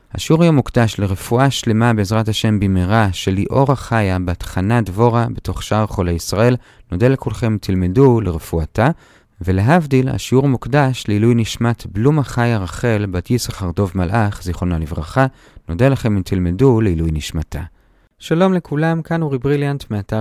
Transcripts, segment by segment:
השיעור היום מוקדש לרפואה שלמה בעזרת השם במהרה של ליאורה חיה בת חנה דבורה בתוך שאר חולי ישראל. נודה לכולכם תלמדו לרפואתה, ולהבדיל השיעור מוקדש לעילוי נשמת בלומה חיה רחל בת יששכר דוב מלאך זיכרונה לברכה. נודה לכם אם תלמדו לעילוי נשמתה. שלום לכולם, כאן אורי בריליאנט מאתר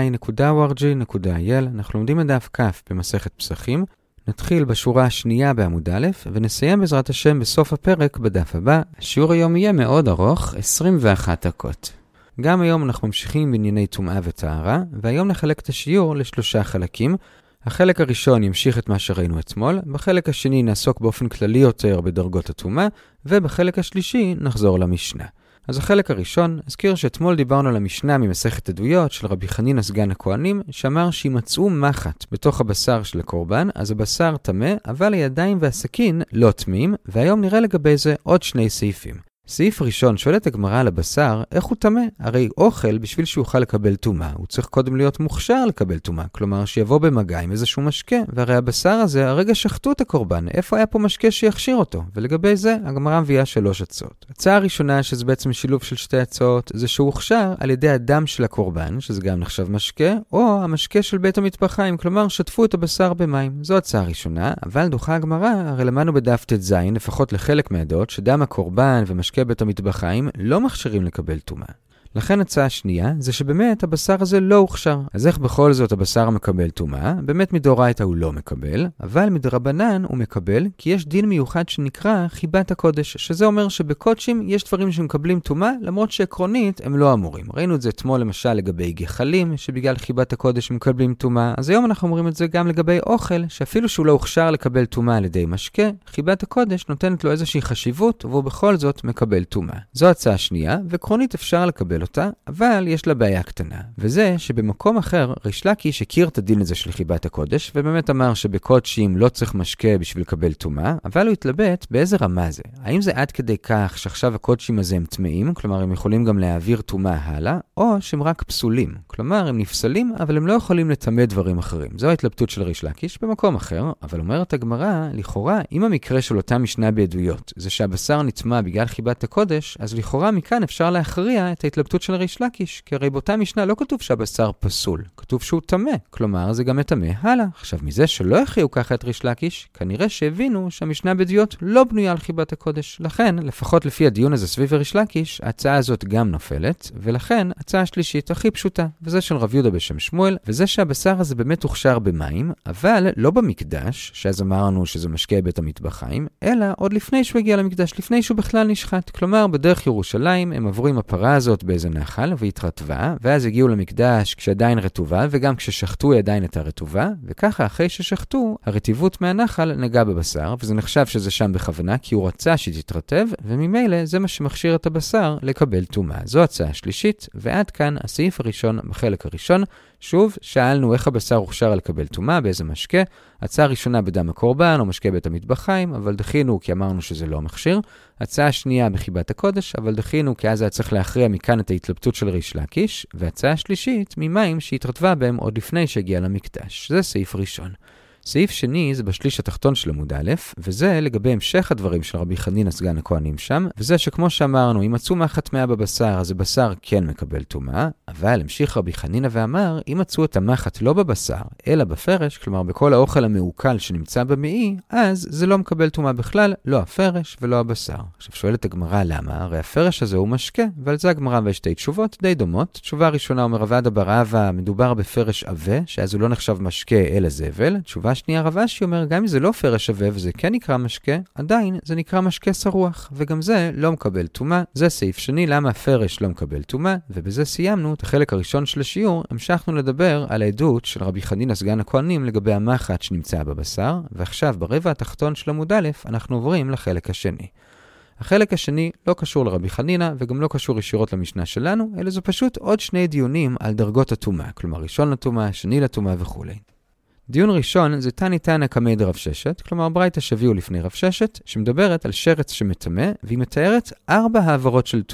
sinai.org.il. אנחנו לומדים את דף כ' במסכת פסחים. נתחיל בשורה השנייה בעמוד א' ונסיים בעזרת השם בסוף הפרק בדף הבא. השיעור היום יהיה מאוד ארוך, 21 דקות. גם היום אנחנו ממשיכים בענייני טומאה וטהרה, והיום נחלק את השיעור לשלושה חלקים. החלק הראשון ימשיך את מה שראינו אתמול, בחלק השני נעסוק באופן כללי יותר בדרגות הטומאה, ובחלק השלישי נחזור למשנה. אז החלק הראשון, אזכיר שאתמול דיברנו על המשנה ממסכת עדויות של רבי חנינא סגן הכהנים, שאמר שימצאו מחט בתוך הבשר של הקורבן, אז הבשר טמא, אבל הידיים והסכין לא טמאים, והיום נראה לגבי זה עוד שני סעיפים. סעיף ראשון, שואלת הגמרא על הבשר, איך הוא טמא? הרי אוכל, בשביל שיוכל לקבל טומאה, הוא צריך קודם להיות מוכשר לקבל טומאה, כלומר שיבוא במגע עם איזשהו משקה, והרי הבשר הזה, הרגע שחטו את הקורבן, איפה היה פה משקה שיכשיר אותו? ולגבי זה, הגמרא מביאה 3 הצעות. הצעה הראשונה, שזה בעצם שילוב של 2 הצעות, זה שהוא הוכשר על ידי הדם של הקורבן, שזה גם נחשב משקה, או המשקה של בית המטבחיים, כלומר שטפו את הבשר במים. זו הצעה הראשונה, אבל דוחה הגמרא, הרי למדנו בדף ט"ז, לפחות לחלק מהדעות, שדם הקורבן ומשקה בית המטבחיים לא מכשירים לקבל טומאה. לכן הצעה שנייה זה שבאמת הבשר הזה לא הוכשר. אז איך בכל זאת הבשר מקבל טומאה? באמת מדאורייתא הוא לא מקבל, אבל מדרבנן הוא מקבל, כי יש דין מיוחד שנקרא חיבת הקודש, שזה אומר שבקודשים יש דברים שמקבלים טומאה, למרות שעקרונית הם לא אמורים. ראינו את זה אתמול למשל לגבי גחלים, שבגלל חיבת הקודש מקבלים טומאה. אז היום אנחנו אומרים את זה גם לגבי אוכל, שאפילו שהוא לא הוכשר לקבל טומאה על ידי משקה, חיבת הקודש נותנת לו איזושהי חשיבות, והוא בכל זאת מקבל טומאה. זו הצעה שנייה, ועקרונית אפשר לקבל אותה, אבל יש לה בעיה קטנה, וזה שבמקום אחר ריש לקיש הכיר את הדין הזה של חיבת הקודש, ובאמת אמר שבקודשים לא צריך משקה בשביל לקבל טומאה, אבל הוא התלבט באיזה רמה זה. האם זה עד כדי כך שעכשיו הקודשים הזה הם טמאים, כלומר הם יכולים גם להעביר טומאה הלאה, או שהם רק פסולים, כלומר הם נפסלים, אבל הם לא יכולים לטמא דברים אחרים. זו ההתלבטות של ריש לקיש במקום אחר, אבל אומרת הגמרא, לכאורה, אם המקרה של אותה משנה בעדויות, זה שהבשר נטמא בגלל חיבת הקודש, אז לכאורה מכאן אפשר להכריע את ההתלבטות של ריש לקיש, כי הרי באותה משנה לא כתוב שהבשר פסול, כתוב שהוא טמא, כלומר זה גם מטמא הלאה. עכשיו מזה שלא הכריעו ככה את ריש לקיש, כנראה שהבינו שהמשנה בעדויות לא בנויה על חיבת הקודש. לכן, לפחות לפי הדיון הזה סביב ריש לקיש, ההצעה הזאת גם נופלת, ולכן הצעה השלישית הכי פשוטה, וזה של רב יהודה בשם שמואל, וזה שהבשר הזה באמת הוכשר במים, אבל לא במקדש, שאז אמרנו שזה משקה בית המטבחיים, אלא עוד לפני שהוא הגיע למקדש, לפני שהוא בכלל נשחט. כלומר, בדרך ירושלים הם עברו עם הפרה הזאת באיזה נחל והתרטבה, ואז הגיעו למקדש כשעדיין רטובה, וגם כששחטו היא עדיין הייתה רטובה, וככה אחרי ששחטו, הרטיבות מהנחל נגע בבשר, וזה נחשב שזה שם בכוונה, כי הוא רצה שתתרטב, וממילא זה מה שמכשיר את הבשר לקבל טומאה. זו הצעה שלישית, ועד כאן הסעיף הראשון בחלק הראשון. שוב, שאלנו איך הבשר הוכשר לקבל טומאה, באיזה משקה. הצעה ראשונה בדם הקורבן או משקה בית המטבחיים, אבל דחינו כי אמרנו שזה לא מכשיר. הצעה שנייה בחיבת הקודש, אבל דחינו כי אז היה צריך להכריע מכאן את ההתלבטות של ריש לקיש. והצעה שלישית ממים שהתרטבה בהם עוד לפני שהגיע למקדש. זה סעיף ראשון. סעיף שני זה בשליש התחתון של עמוד א', וזה לגבי המשך הדברים של רבי חנינא סגן הכהנים שם, וזה שכמו שאמרנו, אם מצאו מחט טמאה בבשר, אז הבשר כן מקבל טומאה, אבל המשיך רבי חנינא ואמר, אם מצאו את המחט לא בבשר, אלא בפרש, כלומר בכל האוכל המעוקל שנמצא במעי, אז זה לא מקבל טומאה בכלל, לא הפרש ולא הבשר. עכשיו שואלת הגמרא למה, הרי הפרש הזה הוא משקה, ועל זה הגמרא ויש 2 תשובות די דומות. תשובה ראשונה אומר רבא בר אבא, מדובר בפרש עבה, שאז הוא לא נחשב משקה אלא זבל. תשובה שנייה רב אשי אומר, גם אם זה לא פרש שווה וזה כן נקרא משקה, עדיין זה נקרא משקה שרוח, וגם זה לא מקבל טומאה. זה סעיף שני, למה הפרש לא מקבל טומאה, ובזה סיימנו את החלק הראשון של השיעור. המשכנו לדבר על העדות של רבי חנינא סגן הכהנים לגבי המחט שנמצא בבשר, ועכשיו ברבע התחתון של עמוד א' אנחנו עוברים לחלק השני. החלק השני לא קשור לרבי חנינא וגם לא קשור ישירות למשנה שלנו, אלא זו פשוט עוד 2 דיונים על דרגות הטומאה, כלומר ראשון לטומאה, שני לטומאה וכו'. דיון ראשון זה תני תנא קמי דרב ששת, כלומר ברייתא שהביאו לפני רב ששת, שמדברת על שרץ שמטמא, והיא מתארת 4 העברות של טומאה.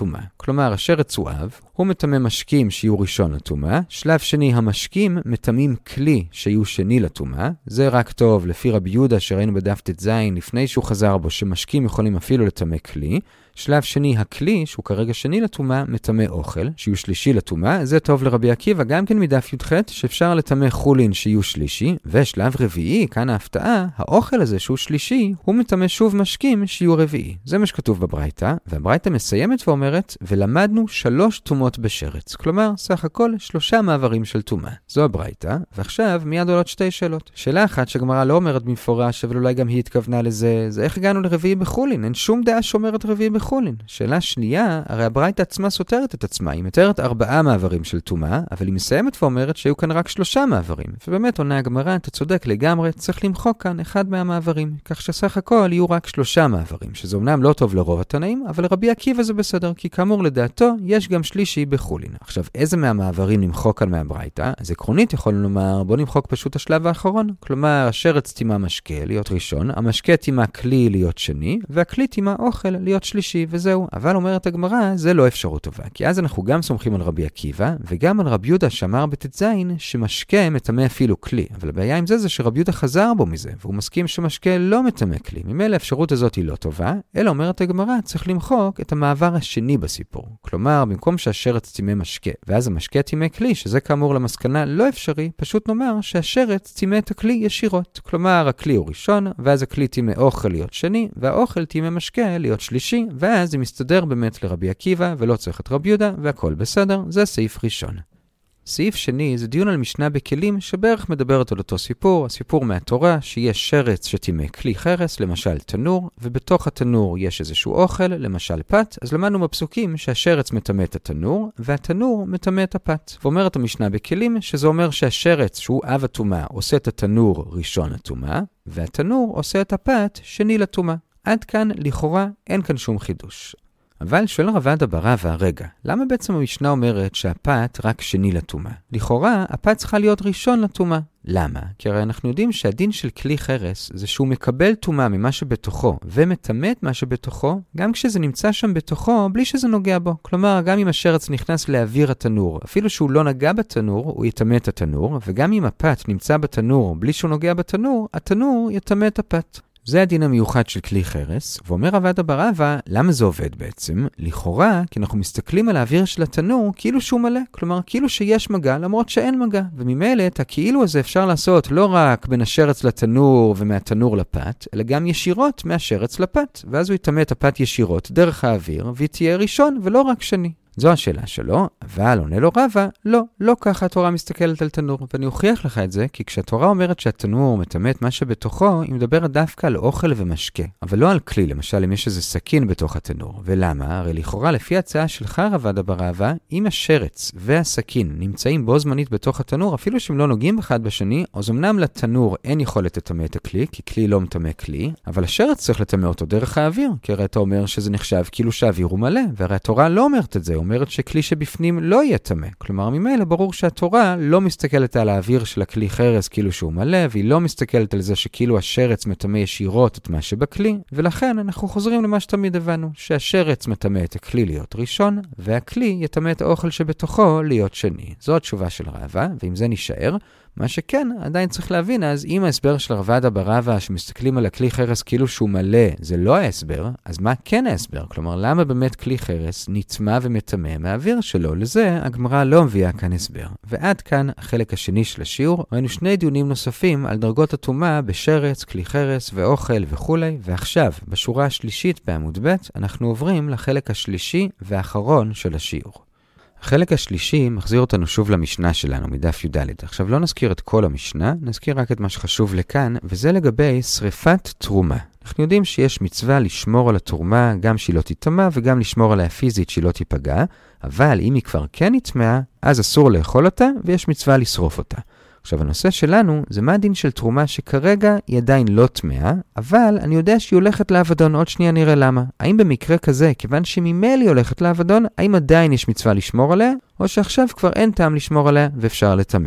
כלומר השרץ הוא אב, הוא מטמא משקים שיהיו ראשון לטומאה, שלב שני המשקים מטמאים כלי שיהיו שני לטומאה, זה רק טוב לפי רבי יהודה שראינו בדף ט"ז לפני שהוא חזר בו שמשקים יכולים אפילו לטמא כלי, שלב שני הכלי שהוא כרגע שני לטומאה מטמא אוכל שיהיו שלישי לטומאה, זה טוב לרבי עקיבא גם כן מדף י"ח שאפשר לטמא חולין שיהיו שלישי, ושלב רביעי, כאן ההפתעה, האוכל הזה שהוא שלישי הוא מטמא שוב משקים שיהיו רביעי. זה מה שכתוב בברייתא, והברייתא מסיימת ואומרת ולמדנו 3 טומאות בשרץ, כלומר סך הכל 3 מעברים של טומאה. זו הברייתא, ועכשיו מיד עולות 2 שאלות. שאלה אחת שגמרא לא אומרת במפורש, אבל אולי גם היא התכוונה לזה, זה איך הגענו לרביעי בחולין? אין שום דעה שאומרת רביעי בחולין. שאלה שנייה, הרי הברייתא עצמה סותרת את עצמה, היא מתארת 4 מעברים של טומאה, אבל היא מסיימת ואומרת שהיו כאן רק 3 מעברים. ובאמת עונה הגמרא, אתה צודק לגמרי, צריך למחוק כאן אחד מהמעברים, כך שסך הכל יהיו רק 3 מעברים, שזה אומנם לא טוב לרוב התנאים, אבל לרבי עקיבא זה בסדר, כי כאמור לדעתו יש גם שלישי בחולין. עכשיו, איזה מהמעברים נמחוק כאן מהברייתא? אז עקרונית יכולנו לומר, בוא נמחוק פשוט השלב האחרון, כלומר השרץ טימא משקה להיות ראשון, המשקה טימא כלי להיות שני, והכלי טימא אוכל להיות שלישי, וזהו. אבל אומרת הגמרא, זה לא אפשרות טובה, כי אז אנחנו גם סומכים על רבי עקיבא, וגם על רבי יהודה שאמר בט"ז שמשקה מטמא אפילו כלי. אבל הבעיה עם זה שרבי יהודה חזר בו מזה, והוא מסכים שמשקה לא מטמא כלי. ממילא האפשרות הזאת היא לא טובה, אלא אומרת הגמרא, צריך למחוק את המעבר השני בסיפור. כלומר, במקום שהשרץ טימא משקה, ואז המשקה טימא כלי, שזה כאמור למסקנה לא אפשרי, פשוט נאמר שהשרץ טימא את הכלי ישירות. כלומר, הכלי הוא ראשון, ואז הכלי טימא אוכל להיות שני, והאוכל טימא משקה להיות שלישי, ואז זה מסתדר באמת לרבי עקיבא, ולא צריך את רבי יהודה, והכל בסדר, זה סעיף ראשון. סעיף שני זה דיון על משנה בכלים שבערך מדברת על אותו סיפור, הסיפור מהתורה שיש שרץ שטימא כלי חרס, למשל תנור, ובתוך התנור יש איזשהו אוכל, למשל פת, אז למדנו בפסוקים שהשרץ מטמא את התנור, והתנור מטמא את הפת. ואומרת המשנה בכלים שזה אומר שהשרץ שהוא אב הטומאה עושה את התנור ראשון לטומאה, והתנור עושה את הפת שני לטומאה. עד כאן לכאורה אין כאן שום חידוש. אבל שואל רבד אברה והרגע, למה בעצם המשנה אומרת שהפת רק שני לטומאה? לכאורה, הפת צריכה להיות ראשון לטומאה. למה? כי הרי אנחנו יודעים שהדין של כלי חרס זה שהוא מקבל טומאה ממה שבתוכו, ומטמא את מה שבתוכו, גם כשזה נמצא שם בתוכו, בלי שזה נוגע בו. כלומר, גם אם השרץ נכנס לאוויר התנור, אפילו שהוא לא נגע בתנור, הוא יטמא את התנור, וגם אם הפת נמצא בתנור, בלי שהוא נוגע בתנור, התנור יטמא את הפת. זה הדין המיוחד של כלי חרס, ואומר רבד אברה רבא, למה זה עובד בעצם? לכאורה, כי אנחנו מסתכלים על האוויר של התנור כאילו שהוא מלא, כלומר כאילו שיש מגע למרות שאין מגע, וממילא את הכאילו הזה אפשר לעשות לא רק בין השרץ לתנור ומהתנור לפת, אלא גם ישירות מהשרץ לפת, ואז הוא יטמא את הפת ישירות דרך האוויר, והיא תהיה ראשון ולא רק שני. זו השאלה שלו, אבל עונה לו רבא, לא ככה התורה מסתכלת על תנור, ואני אוכיח לך את זה, כי כשהתורה אומרת שהתנור מטמא את מה שבתוכו, היא מדברת דווקא על אוכל ומשקה, אבל לא על כלי, למשל אם יש איזה סכין בתוך התנור. ולמה? הרי לכאורה לפי הצעה שלך רבד אברה רבא, אם השרץ והסכין נמצאים בו זמנית בתוך התנור, אפילו שהם לא נוגעים אחד בשני, אז אמנם לתנור אין יכולת לטמא את הכלי, כי כלי לא מטמא כלי, אבל השרץ צריך לטמא אותו דרך האוויר, כי הרי אתה אומר שזה נחשב כאילו שהאוויר הוא מלא, והרי התורה לא אומרת את זה, אומרת שכלי שבפנים לא יהיה טמא. כלומר, ממילא ברור שהתורה לא מסתכלת על האוויר של הכלי חרס כאילו שהוא מלא, והיא לא מסתכלת על זה שכאילו השרץ מטמא ישירות את מה שבכלי, ולכן אנחנו חוזרים למה שתמיד הבנו, שהשרץ מטמא את הכלי להיות ראשון, והכלי יטמא את האוכל שבתוכו להיות שני. זו התשובה של רבא, ועם זה נשאר. מה שכן, עדיין צריך להבין, אז אם ההסבר של רבד אברה רבא שמסתכלים על הכלי חרס כאילו שהוא מלא, זה לא ההסבר, אז מה כן ההסבר? כלומר, למה באמת כלי חרס נטמא ומטמא מהאוויר שלו? לזה הגמרא לא מביאה כאן הסבר. ועד כאן החלק השני של השיעור, ראינו 2 דיונים נוספים על דרגות הטומאה בשרץ, כלי חרס ואוכל וכו'. ועכשיו, בשורה השלישית בעמוד ב', אנחנו עוברים לחלק השלישי והאחרון של השיעור. החלק השלישי מחזיר אותנו שוב למשנה שלנו מדף י"ד. עכשיו לא נזכיר את כל המשנה, נזכיר רק את מה שחשוב לכאן, וזה לגבי שריפת תרומה. אנחנו יודעים שיש מצווה לשמור על התרומה, גם שהיא לא תטמא וגם לשמור עליה פיזית שהיא לא תיפגע, אבל אם היא כבר כן נטמאה, אז אסור לאכול אותה ויש מצווה לשרוף אותה. עכשיו הנושא שלנו זה מה הדין של תרומה שכרגע היא עדיין לא טמאה, אבל אני יודע שהיא הולכת לאבדון, עוד שנייה נראה למה. האם במקרה כזה, כיוון שממילא היא הולכת לאבדון, האם עדיין יש מצווה לשמור עליה, או שעכשיו כבר אין טעם לשמור עליה ואפשר לטמא אותה?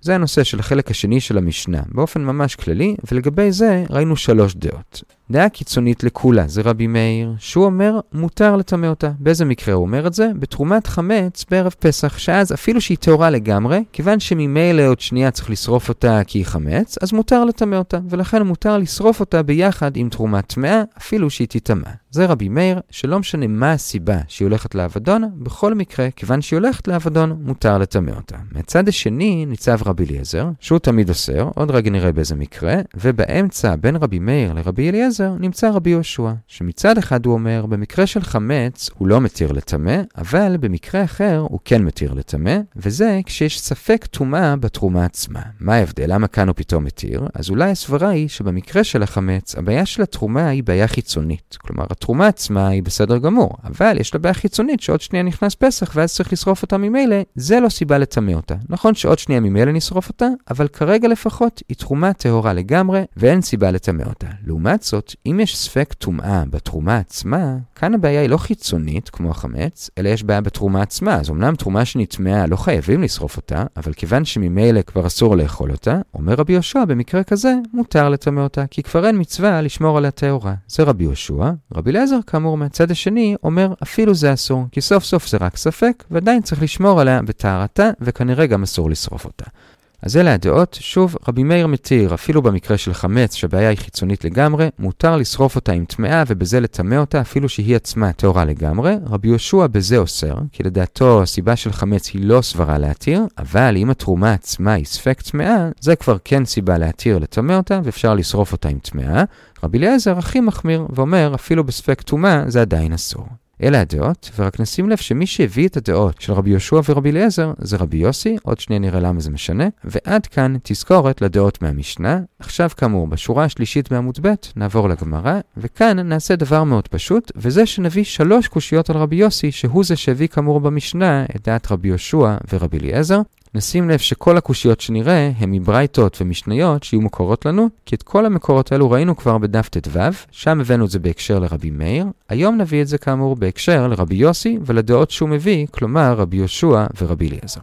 זה הנושא של החלק השני של המשנה, באופן ממש כללי, ולגבי זה ראינו 3 דעות. דעה קיצונית לכולה, זה רבי מאיר, שהוא אומר מותר לטמא אותה. באיזה מקרה הוא אומר את זה? בתרומת חמץ בערב פסח, שאז אפילו שהיא טהורה לגמרי, כיוון שממילא עוד שנייה צריך לשרוף אותה כי היא חמץ, אז מותר לטמא אותה, ולכן מותר לשרוף אותה ביחד עם תרומת טמאה, אפילו שהיא תטמא. זה רבי מאיר, שלא משנה מה הסיבה שהיא הולכת לאבדון, בכל מקרה, כיוון שהיא הולכת לאבדון, מותר לטמא אותה. מהצד השני ניצב רבי אליעזר, שהוא תמיד אוסר, עוד רגע נראה באיזה מקרה, ובאמצע בין רבי מאיר לרבי אליעזר נמצא רבי יהושע, שמצד אחד הוא אומר, במקרה של חמץ הוא לא מתיר לטמא, אבל במקרה אחר הוא כן מתיר לטמא, וזה כשיש ספק טומאה בתרומה עצמה. מה ההבדל? למה כאן הוא פתאום מתיר? אז אולי הסברה היא שבמקרה של החמץ, הבעיה של התרומה היא בעיה חיצונית. כלומר, התרומה עצמה היא בסדר גמור, אבל יש לה בעיה חיצונית שעוד שנייה נכנס פסח ואז צריך לשרוף אותה ממילא, זה לא סיבה לטמא אותה. נכון שעוד שנייה ממילא נשרוף אותה, אבל כרגע לפחות היא תרומה טהורה לגמרי ואין סיבה לטמא אותה. לעומת זאת, אם יש ספק טומאה בתרומה עצמה, כאן הבעיה היא לא חיצונית כמו החמץ, אלא יש בעיה בתרומה עצמה. אז אמנם תרומה שנטמאה לא חייבים לשרוף אותה, אבל כיוון שממילא כבר אסור לאכול אותה, אומר רבי יהושע במקרה כזה מותר לטמא אותה, כי כבר אין מצווה לשמור עליה טהורה. זה רבי יהושע. רבי אליעזר כאמור מהצד השני אומר אפילו זה אסור, כי סוף סוף זה רק ספק, ועדיין צריך לשמור עליה בטהרתה, וכנראה גם אסור לשרוף אותה. אז אלה הדעות. שוב, רבי מאיר מתיר, אפילו במקרה של חמץ, שהבעיה היא חיצונית לגמרי, מותר לשרוף אותה עם טמאה ובזה לטמא אותה, אפילו שהיא עצמה טהורה לגמרי. רבי יהושע בזה אוסר, כי לדעתו הסיבה של חמץ היא לא סברה להתיר, אבל אם התרומה עצמה היא ספק טמאה, זה כבר כן סיבה להתיר לטמא אותה, ואפשר לשרוף אותה עם טמאה. רבי אליעזר הכי מחמיר ואומר, אפילו בספק טומאה זה עדיין אסור. אלה הדעות, ורק נשים לב שמי שהביא את הדעות של רבי יהושע ורבי אליעזר זה רבי יוסי, עוד שנייה נראה למה זה משנה, ועד כאן תזכורת לדעות מהמשנה. עכשיו כאמור, בשורה השלישית מעמוד ב' נעבור לגמרא, וכאן נעשה דבר מאוד פשוט, וזה שנביא 3 קושיות על רבי יוסי, שהוא זה שהביא כאמור במשנה את דעת רבי יהושע ורבי אליעזר. נשים לב שכל הקושיות שנראה הם מברייתות ומשניות שיהיו מקורות לנו, כי את כל המקורות האלו ראינו כבר בדף ט"ו, שם הבאנו את זה בהקשר לרבי מאיר. היום נביא את זה כאמור בהקשר לרבי יוסי ולדעות שהוא מביא, כלומר רבי יהושע ורבי אליעזר.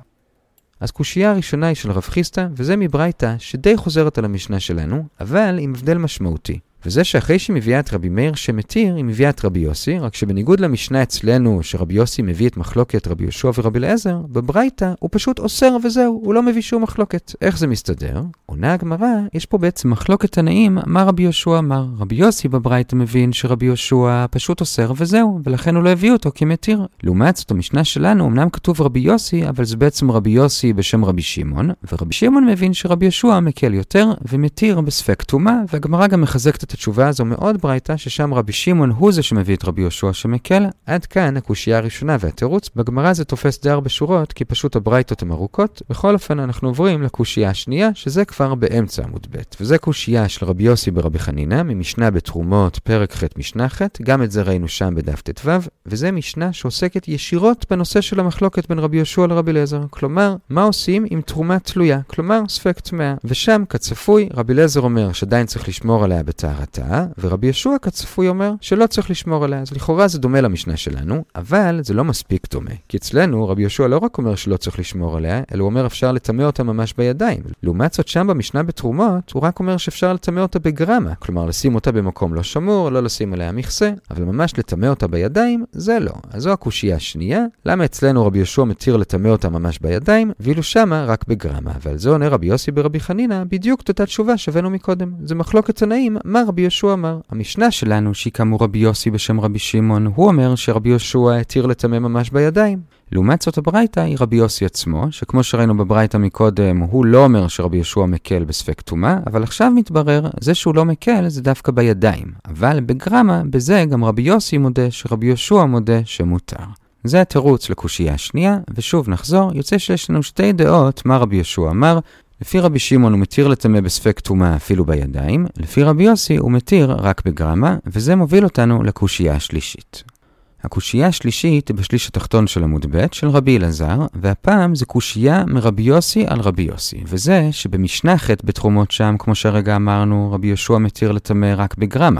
אז קושייה הראשונה היא של רב חיסטה, וזה מברייתא שדי חוזרת על המשנה שלנו, אבל עם הבדל משמעותי. וזה שאחרי שהיא מביאה את רבי מאיר שמתיר, היא מביאה את רבי יוסי, רק שבניגוד למשנה אצלנו שרבי יוסי מביא את מחלוקת רבי יהושע ורבי אליעזר, בברייתא הוא פשוט אוסר וזהו, הוא לא מביא שום מחלוקת. איך זה מסתדר? עונה הגמרא, יש פה בעצם מחלוקת תנאים, מה רבי יהושע אמר. רבי יוסי בברייתא מבין שרבי יהושע פשוט אוסר וזהו, ולכן הוא לא הביא אותו כמתיר. לעומת זאת, המשנה שלנו אמנם כתוב רבי יוסי, אבל זה בעצם רבי יוסי בשם רבי שמעון, ורבי שמעון מבין שרבי יהושע מקל יותר ומתיר בספק טומאה, והגמרא גם מחזקת את התשובה הזו מאוד ברייתא ששם רבי שמעון הוא זה שמביא את רבי יהושע שמקל. עד כאן הקושייה הראשונה והתירוץ. בגמרא זה תופס די הרבה שורות כי פשוט הברייתות הן ארוכות. בכל אופן אנחנו עוברים לקושייה השנייה שזה כבר באמצע עמוד ב', וזה קושייה של רבי יוסי ברבי חנינא ממשנה בתרומות פרק ח' משנה ח'. גם את זה ראינו שם בדף ט"ו, וזה משנה שעוסקת ישירות בנושא של המחלוקת בין רבי יהושע לרבי אליעזר. כלומר, מה עושים עם תרומה תלויה, כלומר ספק טמאה. ושם כצפוי רבי אליעזר אומר שעדיין צריך לשמור עליה בטהרתה, ורבי יהושע כצפוי אומר שלא צריך לשמור עליה. אז לכאורה זה דומה למשנה שלנו, אבל זה לא מספיק דומה. כי אצלנו רבי יהושע לא רק אומר שלא צריך לשמור עליה, אלא הוא אומר אפשר לטמא אותה ממש בידיים. לעומת זאת שם במשנה בתרומות, הוא רק אומר שאפשר לטמא אותה בגרמה, כלומר לשים אותה במקום לא שמור, לא לשים עליה מכסה, אבל ממש לטמא אותה בידיים, זה לא. אז זו הקושייה השנייה, למה אצלנו רבי יהושע מתיר לטמא אותה ממש בידיים, ואילו שמה רק בגרמה. ועל זה עונה רבי יוסי ברבי חנינא בדיוק אותה תשובה שבאנו מקודם. זה מחלוקת תנאים, מה רבי יהושע אמר. המשנה שלנו, שהיא כאמור רבי יוסי בשם רבי שמעון, הוא אומר שרבי יהושע התיר לטמא ממש בידיים. לעומת זאת הברייתא היא רבי יוסי עצמו, שכמו שראינו בברייתא מקודם, הוא לא אומר שרבי יהושע מקל בספק טומאה, אבל עכשיו מתברר, זה שהוא לא מקל זה דווקא בידיים. אבל בגרמה, בזה גם רבי יוסי מודה שרבי יהושע מודה שמותר. זה התירוץ לקושייה השנייה, ושוב נחזור, יוצא שיש לנו 2 דעות מה רבי יהושע אמר. לפי רבי שמעון הוא מתיר לטמא בספק טומאה אפילו בידיים, לפי רבי יוסי הוא מתיר רק בגרמה, וזה מוביל אותנו לקושייה השלישית. הקושייה השלישית היא בשליש התחתון של עמוד ב' של רבי אלעזר, והפעם זה קושייה מרבי יוסי על רבי יוסי, וזה שבמשנה ח' בתרומות שם, כמו שהרגע אמרנו, רבי יהושע מתיר לטמא רק בגרמה.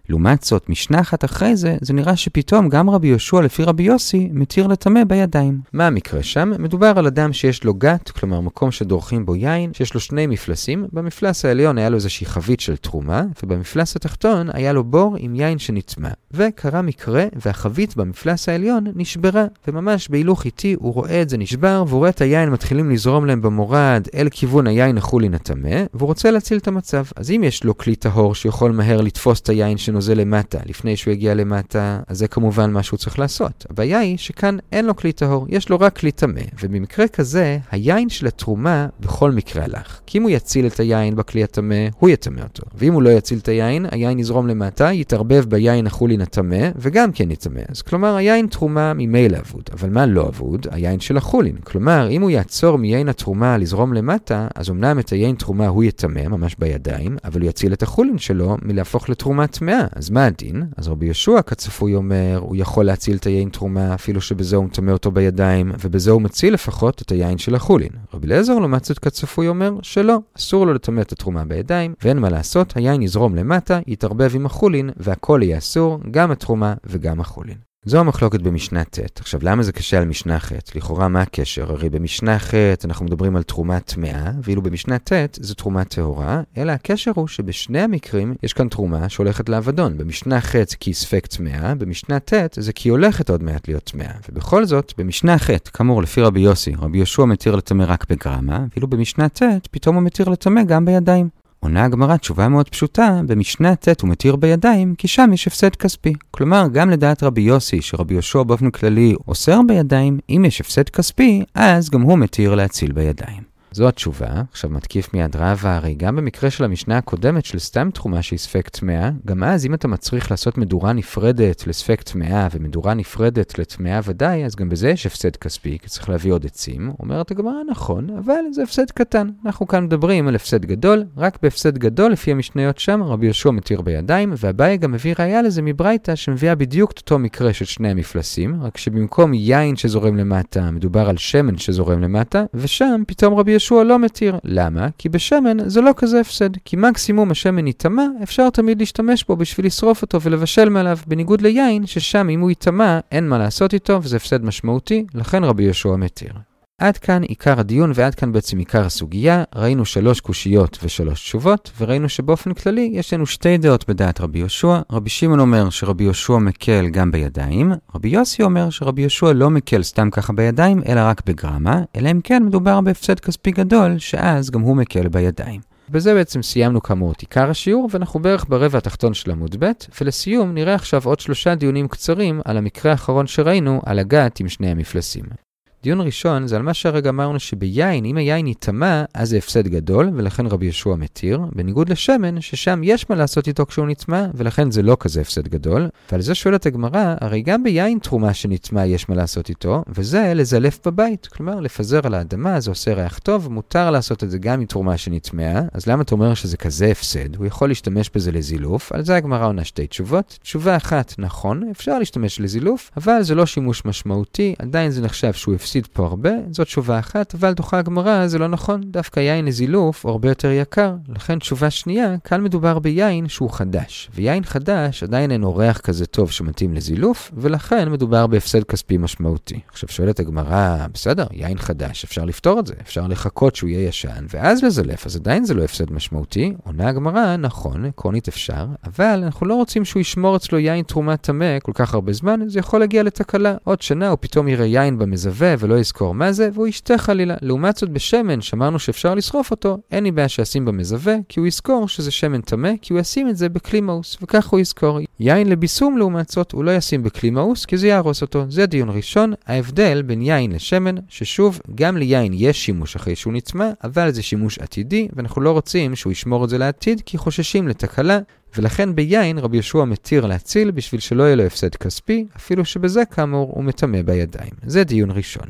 לעומת זאת, משנה אחת אחרי זה נראה שפתאום גם רבי יהושע לפי רבי יוסי מתיר לטמא בידיים. מה המקרה שם? מדובר על אדם שיש לו גת, כלומר מקום שדורכים בו יין, שיש לו שני מפלסים. במפלס העליון היה לו איזושהי חבית של תרומה, ובמפלס התחתון היה לו בור עם יין שנטמא. וקרה מקרה, והחבית במפלס העליון נשברה, וממש בהילוך איטי הוא רואה את זה נשבר, והוא רואה את היין מתחילים לזרום להם במורד אל כיוון היין החולין הטמא, והוא רוצה להציל את המצב. אז אם יש לו כלי טהור שיכול מהר לתפוס את היין שנוזל למטה, לפני שהוא יגיע למטה, אז זה כמובן מה שהוא צריך לעשות. הבעיה היא שכאן אין לו כלי טהור, יש לו רק כלי טמא, ובמקרה כזה, היין של התרומה בכל מקרה הלך. כי אם הוא יציל את היין בכלי הטמא, הוא יטמא אותו. ואם הוא לא יציל את היין, היין יזרום למטה, יתערבב ביין החולין הטמא, וגם כן יטמא. אז כלומר, היין תרומה ממילא אבוד. אבל מה לא אבוד? היין של החולין. כלומר, אם הוא יעצור מיין התרומה לזרום למטה, אז אמנם את היין תרומה הוא יטמא, ממש בידיים, אבל הוא יציל את החולין שלו מלהפוך לתרומה טמאה. אז מה הדין? אז רבי יהושע כצפוי אומר, הוא יכול להציל את היין תרומה, אפילו שבזה הוא מטמא אותו בידיים, ובזה הוא מציל לפחות את היין של החולין. רבי אליעזר לעומת זאת כצפוי אומר שלא, אסור לו לטמא את התרומה בידיים, ואין מה לעשות, היין יזרום למטה, יתערבב עם החולין, והכל יהיה אסור, גם התרומה וגם החולין. זו המחלוקת במשנה ט'. עכשיו, למה זה קשה על משנה ח'? לכאורה מה הקשר? הרי במשנה ח' אנחנו מדברים על תרומה טמאה, ואילו במשנה ט' זה תרומה טהורה, אלא הקשר הוא שבשני המקרים יש כאן תרומה שהולכת לאבדון. במשנה ח' זה כי ספק טמאה, במשנה ט' זה כי הולכת עוד מעט להיות טמאה. ובכל זאת, במשנה ח', כאמור לפי רבי יוסי, רבי יהושע מתיר לטמא רק בגרמה, ואילו במשנה ט' פתאום הוא מתיר לטמא גם בידיים. עונה הגמרא תשובה מאוד פשוטה, במשנה ט' הוא מתיר בידיים, כי שם יש הפסד כספי. כלומר, גם לדעת רבי יוסי, שרבי יהושע באופן כללי אוסר בידיים, אם יש הפסד כספי, אז גם הוא מתיר להציל בידיים. זו התשובה. עכשיו מתקיף מיד רבא, הרי גם במקרה של המשנה הקודמת של סתם תרומה שהיא ספק טמאה, גם אז אם אתה מצריך לעשות מדורה נפרדת לספק טמאה ומדורה נפרדת לטמאה ודאי, אז גם בזה יש הפסד כספי, כי צריך להביא עוד עצים. אומרת הגמרא, נכון, אבל זה הפסד קטן. אנחנו כאן מדברים על הפסד גדול, רק בהפסד גדול לפי המשניות שם רבי יהושע מתיר בידיים, והבאי גם מביא ראיה לזה מברייתא שמביאה בדיוק אותו מקרה של שני המפלסים, רק שבמקום יין שזורם למטה מדובר על שמן שזורם למטה, ושם פתאום רבי יהושע לא מתיר. למה? כי בשמן זה לא כזה הפסד. כי מקסימום השמן יטמא, אפשר תמיד להשתמש בו בשביל לשרוף אותו ולבשל מעליו, בניגוד ליין ששם אם הוא יטמא אין מה לעשות איתו וזה הפסד משמעותי, לכן רבי יהושע מתיר. עד כאן עיקר הדיון ועד כאן בעצם עיקר הסוגיה. ראינו 3 קושיות ו3 תשובות, וראינו שבאופן כללי יש לנו 2 דעות בדעת רבי יהושע. רבי שמעון אומר שרבי יהושע מקל גם בידיים, רבי יוסי אומר שרבי יהושע לא מקל סתם ככה בידיים, אלא רק בגרמה, אלא אם כן מדובר בהפסד כספי גדול, שאז גם הוא מקל בידיים. בזה בעצם סיימנו כאמור את עיקר השיעור, ואנחנו בערך ברבע התחתון של עמוד ב', ולסיום נראה עכשיו עוד 3 דיונים קצרים על המקרה האחרון שראינו, על הגת עם שני המפלסים. דיון ראשון זה על מה שהרגע אמרנו שביין, אם היין יטמא, אז זה הפסד גדול, ולכן רבי יהושע מתיר, בניגוד לשמן, ששם יש מה לעשות איתו כשהוא נטמא, ולכן זה לא כזה הפסד גדול. ועל זה שואלת הגמרא, הרי גם ביין תרומה שנטמא יש מה לעשות איתו, וזה לזלף בבית, כלומר לפזר על האדמה, זה עושה ריח טוב, מותר לעשות את זה גם עם תרומה שנטמאה, אז למה אתה אומר שזה כזה הפסד? הוא יכול להשתמש בזה לזילוף, על זה הגמרא עונה 2 תשובות. תשובה אחת, נכון, אפשר להשתמש לזילוף, אבל זה לא שימוש משמעותי, עדיין זה נחשב שהוא הפסיד פה הרבה, זאת תשובה אחת, אבל דוחה הגמרא, זה לא נכון, דווקא יין לזילוף הרבה יותר יקר. לכן תשובה שנייה, כאן מדובר ביין שהוא חדש, ויין חדש עדיין אין ריח כזה טוב שמתאים לזילוף, ולכן מדובר בהפסד כספי משמעותי. עכשיו שואלת הגמרא, בסדר, יין חדש, אפשר לפתור את זה, אפשר לחכות שהוא יהיה ישן, ואז לזלף, אז עדיין זה לא הפסד משמעותי. עונה הגמרא, נכון, עקרונית אפשר, אבל אנחנו לא רוצים שהוא ישמור אצלו יין תרומה טמא כל כך הרבה זמן, זה יכול להגיע לתקלה. עוד שנה הוא פתאום יראה יין במזווה ולא יזכור מה זה, והוא ישתה חלילה. לעומת זאת בשמן, שמרנו שאפשר לשרוף אותו, אין לי בעיה שישים במזווה, כי הוא יזכור שזה שמן טמא, כי הוא ישים את זה בכלי מאוס, וכך הוא יזכור. יין לביסום לעומת זאת, הוא לא ישים בכלי מאוס, כי זה יהרוס אותו. זה דיון ראשון, ההבדל בין יין לשמן, ששוב, גם ליין יש שימוש אחרי שהוא נטמא, אבל זה שימוש עתידי, ואנחנו לא רוצים שהוא ישמור את זה לעתיד, כי חוששים לתקלה, ולכן ביין רבי יהושע מתיר להציל בשביל שלא יהיה לו הפסד כספי, אפילו שבזה כאמור הוא מטמא בידיים. זה דיון ראשון.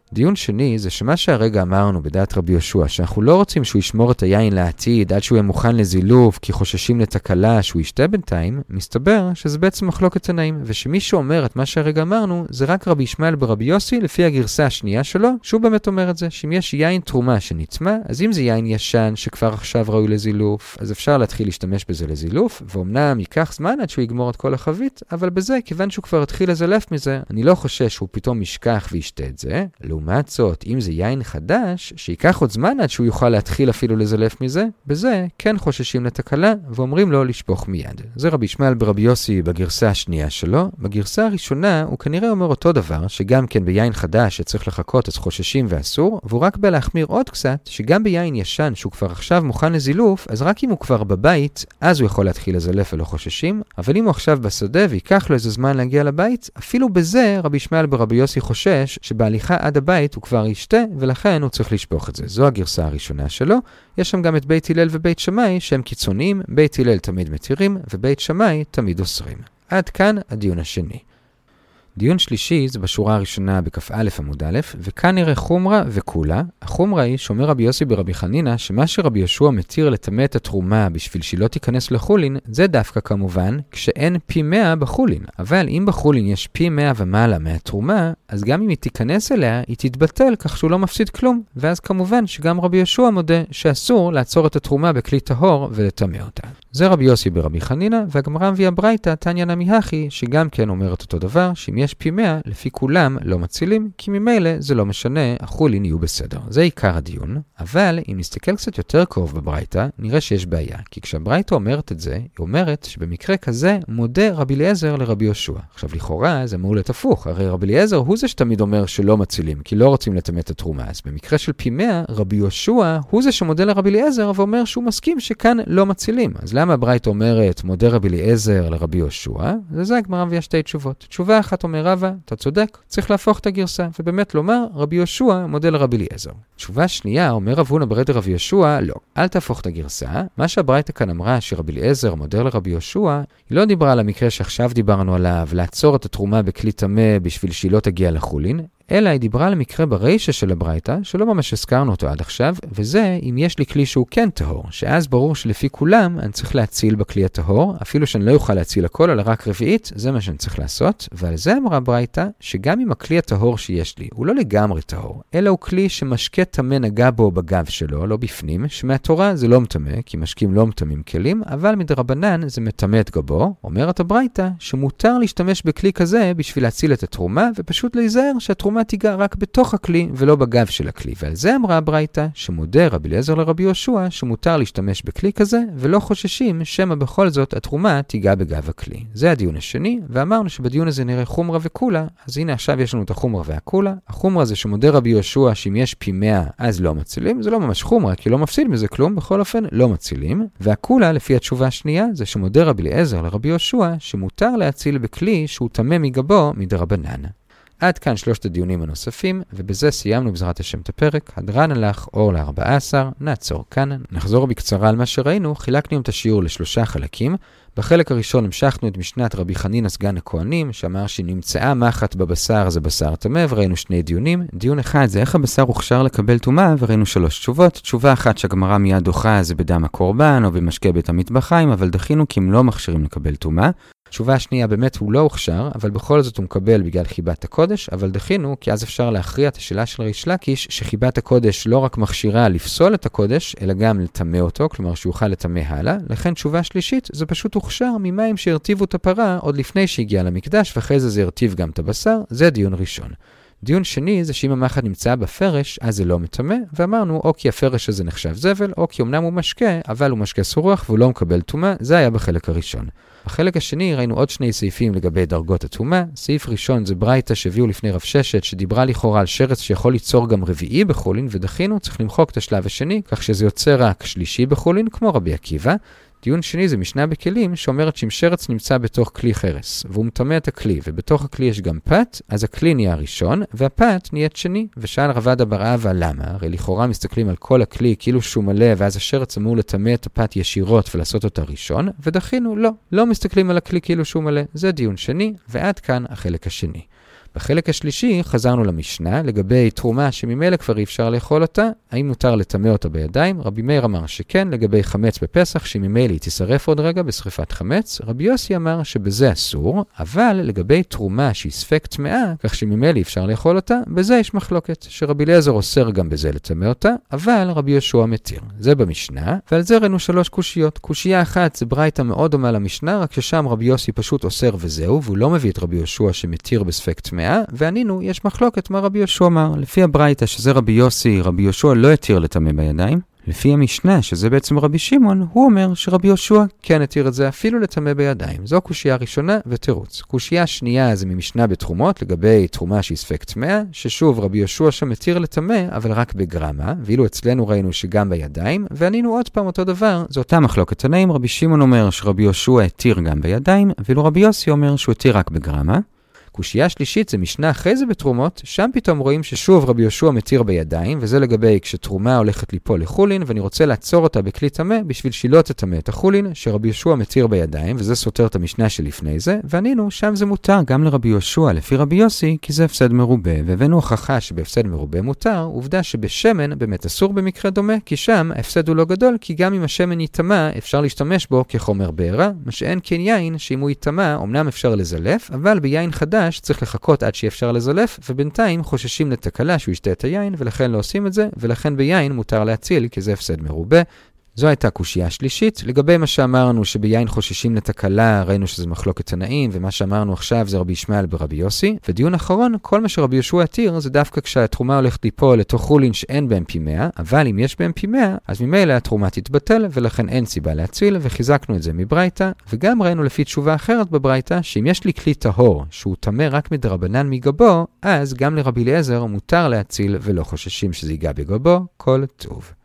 דיון שני זה שמה שהרגע אמרנו בדעת רבי יהושע, שאנחנו לא רוצים שהוא ישמור את היין לעתיד עד שהוא יהיה מוכן לזילוף, כי חוששים לתקלה שהוא ישתה בינתיים, מסתבר שזה בעצם מחלוקת תנאים, ושמי שאומר את מה שהרגע אמרנו, זה רק רבי ישמעאל ברבי יוסי, לפי הגרסה השנייה שלו, שהוא באמת אומר את זה, שאם יש יין תרומה שנטמא, אז אם זה יין ישן שכבר עכשיו ראוי לזילוף, אז אפשר להתחיל להשתמש בזה לזילוף, ואומנם ייקח זמן עד שהוא יגמור את כל החבית, אבל בזה, כיוון שהוא כבר התחיל לזלף מזה, אני לא חושש שהוא פתאום ישכח וישתה את זה. לעומת זאת, אם זה יין חדש, שיקח עוד זמן עד שהוא יוכל להתחיל אפילו לזלף מזה, בזה כן חוששים לתקלה ואומרים לו לשפוך מיד. זה רבי ישמעאל ברבי יוסי בגרסה השנייה שלו. בגרסה הראשונה הוא כנראה אומר אותו דבר, שגם כן ביין חדש שצריך לחכות אז חוששים ואסור, והוא רק בא להחמיר עוד קצת, שגם ביין ישן שהוא כבר עכשיו מוכן לזילוף, אז רק אם הוא כבר בבית, אז הוא יכול להתחיל לזלף ולא חוששים, אבל אם הוא עכשיו בשדה ויקח לו איזה זמן להגיע לבית, אפילו בזה רבי ישמעאל ברבי יוסי חושש שבהליכה עד הבית הוא כבר ישתה, ולכן הוא צריך לשפוך את זה. זו הגרסה הראשונה שלו. יש שם גם את בית הלל ובית שמאי שהם קיצוניים, בית הלל תמיד מתירים ובית שמאי תמיד אוסרים. עד כאן הדיון השני. דיון שלישי זה בשורה הראשונה בכף א' עמוד א', וכאן נראה חומרה וכולה. החומרה היא שאומר רבי יוסי ברבי חנינא, שמה שרבי יהושע מתיר לטמא את התרומה בשביל שהיא לא תיכנס לחולין, זה דווקא כמובן כשאין פי 100 בחולין. אבל אם בחולין יש פי 100 ומעלה מהתרומה, אז גם אם היא תיכנס אליה, היא תתבטל כך שהוא לא מפסיד כלום. ואז כמובן שגם רבי יהושע מודה שאסור לעצור את התרומה בכלי טהור ולטמא אותה. זה רבי יוסי ברבי חנינא, והגמרא מביאה ברייתא תניא נמי הכי, שגם כן אומרת אותו דבר, שאם יש פי 100, לפי כולם לא מצילים, כי ממילא זה לא משנה, החולין יהיו בסדר. זה עיקר הדיון, אבל אם נסתכל קצת יותר קרוב בברייתא, נראה שיש בעיה, כי כשהברייתא אומרת את זה, היא אומרת שבמקרה כזה מודה רבי אליעזר לרבי יהושע. עכשיו לכאורה זה אמור להיות הפוך, הרי רבי אליעזר הוא זה שתמיד אומר שלא מצילים, כי לא רוצים לטמא את התרומה. אז במקרה של פי 100, רבי יהושע הוא זה שמודה לרבי אליעזר ואומר שהוא מסכים שכאן לא מצילים. אז למה הברייתא אומרת מודה רבי אליעזר לרבי יהושע? זה הגמרא מביאה שתי תשובות. תשובה אחת אומר רבא, אתה צודק, צריך להפוך את הגרסה, ובאמת לומר רבי יהושע מודה לרבי אליעזר. תשובה שנייה אומר רב הונא ברי דרבי יהושע, לא, אל תהפוך את הגרסה. מה שהברייתא כאן אמרה שרבי אליעזר מודה לרבי יהושע, היא לא דיברה על המקרה שעכשיו דיברנו עליו, לעצור את התרומה בכלי טמא בשביל שהיא לא תגיע לחולין, אלא היא דיברה על מקרה ברישה של הברייתא, שלא ממש הזכרנו אותו עד עכשיו, וזה אם יש לי כלי שהוא כן טהור, שאז ברור שלפי כולם אני צריך להציל בכלי הטהור, אפילו שאני לא יוכל להציל הכל, אלא רק רביעית, זה מה שאני צריך לעשות, ועל זה אמרה הברייתא, שגם אם הכלי הטהור שיש לי, הוא לא לגמרי טהור, אלא הוא כלי שמשקה טמא נגע בו בגב שלו, לא בפנים, שמהתורה זה לא מטמא, כי משקים לא מטמאים כלים, אבל מדרבנן זה מטמא את גבו. אומרת הברייתא שמותר להשתמש בכלי כזה בשביל להציל את התרומה, ופשוט להיזהר שהתרומה תיגע רק בתוך הכלי ולא בגב של הכלי. ועל זה אמרה הברייתא שמודה רבי אליעזר לרבי יהושע שמותר להשתמש בכלי כזה ולא חוששים שמא בכל זאת התרומה תיגע בגב הכלי. זה הדיון השני, ואמרנו שבדיון הזה נראה חומרה וכולה, אז הנה עכשיו יש לנו את החומרה והכולה. החומרה זה שמודה רבי יהושע שאם יש פי 100 אז לא מצילים, זה לא ממש חומרה כי לא מפסיד מזה כלום, בכל אופן לא מצילים. והכולה לפי התשובה השנייה זה שמודה רבי אליעזר לרבי יהושע שמותר להציל בכלי שהוא טמא מגבו מדרבנן. עד כאן שלושת הדיונים הנוספים, ובזה סיימנו בעזרת השם את הפרק. הדרן הלך אור ל14, נעצור כאן. נחזור בקצרה על מה שראינו, חילקנו את השיעור לשלושה חלקים. בחלק הראשון המשכנו את משנת רבי חנינא סגן הכהנים, שאמר שנמצאה מחט בבשר זה בשר טמא, וראינו שני דיונים. דיון אחד זה איך הבשר הוכשר לקבל טומאה, וראינו 3 תשובות. תשובה אחת שהגמרא מיד דוחה זה בדם הקורבן או במשקה בית המטבחיים, אבל דחינו כי הם לא מכשירים לקבל טומאה. התשובה השנייה באמת הוא לא הוכשר, אבל בכל זאת הוא מקבל בגלל חיבת הקודש, אבל דחינו כי אז אפשר להכריע את השאלה של ריש לקיש שחיבת הקודש לא רק מכשירה לפסול את הקודש, אלא גם לטמא אותו, כלומר שיוכל לטמא הלאה. לכן תשובה שלישית זה פשוט הוכשר ממים שהרטיבו את הפרה עוד לפני שהגיע למקדש, ואחרי זה הרטיב גם את הבשר. זה דיון ראשון. דיון שני זה שאם המחט נמצא בפרש, אז זה לא מטמא, ואמרנו או כי הפרש הזה נחשב זבל, או כי אמנם הוא משקה, אבל הוא משקה סורח והוא לא מקבל טומאה. זה היה בחלק הראשון. בחלק השני ראינו עוד שני סעיפים לגבי דרגות הטומאה. סעיף ראשון זה ברייתא שהביאו לפני רב ששת, שדיברה לכאורה על שרץ שיכול ליצור גם רביעי בחולין, ודחינו, צריך למחוק את השלב השני, כך שזה יוצא רק שלישי בחולין, כמו רבי עקיבא. דיון שני זה משנה בכלים שאומרת שאם שרץ נמצא בתוך כלי חרס והוא מטמא את הכלי ובתוך הכלי יש גם פת, אז הכלי נהיה ראשון והפת נהיית שני. ושאל רב עדה בר אבא למה? הרי לכאורה מסתכלים על כל הכלי כאילו שהוא מלא, ואז השרץ אמור לטמא את הפת ישירות ולעשות אותה ראשון, ודחינו לא מסתכלים על הכלי כאילו שהוא מלא. זה דיון שני, ועד כאן החלק השני. בחלק השלישי חזרנו למשנה לגבי תרומה שממילא כבר אי אפשר לאכול אותה, האם מותר לטמא אותה בידיים? רבי מאיר אמר שכן, לגבי חמץ בפסח שממילא היא תישרף עוד רגע בשריפת חמץ. רבי יוסי אמר שבזה אסור, אבל לגבי תרומה שהיא ספק טמאה, כך שממילא אי אפשר לאכול אותה, בזה יש מחלוקת, שרבי אליעזר אוסר גם בזה לטמא אותה, אבל רבי יהושע מתיר. זה במשנה, ועל זה ראינו 3 קושיות. קושייה אחת זה ברייתא מאוד דומה למשנה, רק ששם רבי יוסי פשוט אוסר וזהו, והוא לא מביא את רבי יהושע שמתיר בספק טמאה, וענינו, יש מחלוקת מה רבי יהושע אמר. לפי הברייתא שזה רבי יוסי, רבי יהושע לא התיר לטמא בידיים. לפי המשנה, שזה בעצם רבי שמעון, הוא אומר שרבי יהושע כן התיר את זה אפילו לטמא בידיים. זו קושייה ראשונה ותירוץ. קושייה שנייה זה ממשנה בתרומות, לגבי תרומה שהיא ספק טמאה, ששוב רבי יהושע שם מתיר לטמא, אבל רק בגרמה, ואילו אצלנו ראינו שגם בידיים, וענינו עוד פעם אותו דבר, זו אותה מחלוקת תנאים. רבי שמעון אומר שרבי יהושע התיר גם בידיים, ואילו רבי יוסי אומר שהוא התיר רק בגרמה. קושייה שלישית זה משנה אחרי זה בתרומות, שם פתאום רואים ששוב רבי יהושע מתיר בידיים, וזה לגבי כשתרומה הולכת ליפול לחולין, ואני רוצה לעצור אותה בכלי טמא בשביל שלא תטמא את החולין, שרבי יהושע מתיר בידיים, וזה סותר את המשנה שלפני זה, וענינו, שם זה מותר גם לרבי יהושע, לפי רבי יוסי, כי זה הפסד מרובה, והבאנו הוכחה שבהפסד מרובה מותר, עובדה שבשמן באמת אסור במקרה דומה, כי שם ההפסד הוא לא גדול, כי גם אם השמן יטמא, אפשר להשתמש בו כחומר בעירה, מה שאין כן יין, שאם הוא יטמא, אמנם אפשר לזלף, אבל ביין חדש צריך לחכות עד שאפשר לזלף, ובינתיים חוששים לתקלה שהוא ישתה את היין, ולכן לא עושים את זה, ולכן ביין מותר להציל, כי זה הפסד מרובה. זו הייתה קושייה שלישית. לגבי מה שאמרנו שביין חוששים לתקלה, ראינו שזה מחלוקת תנאים, ומה שאמרנו עכשיו זה רבי ישמעאל ברבי יוסי. ודיון אחרון, כל מה שרבי יהושע התיר זה דווקא כשהתרומה הולכת ליפול לתוך חולין שאין בהם פי 100, אבל אם יש בהם פי 100, אז ממילא התרומה תתבטל, ולכן אין סיבה להציל, וחיזקנו את זה מברייתא. וגם ראינו לפי תשובה אחרת בברייתא, שאם יש לי כלי טהור שהוא טמא רק מדרבנן מגבו, אז גם לרבי אליעזר מותר להציל ולא חוששים שזה ייגע בגבו. כל טוב.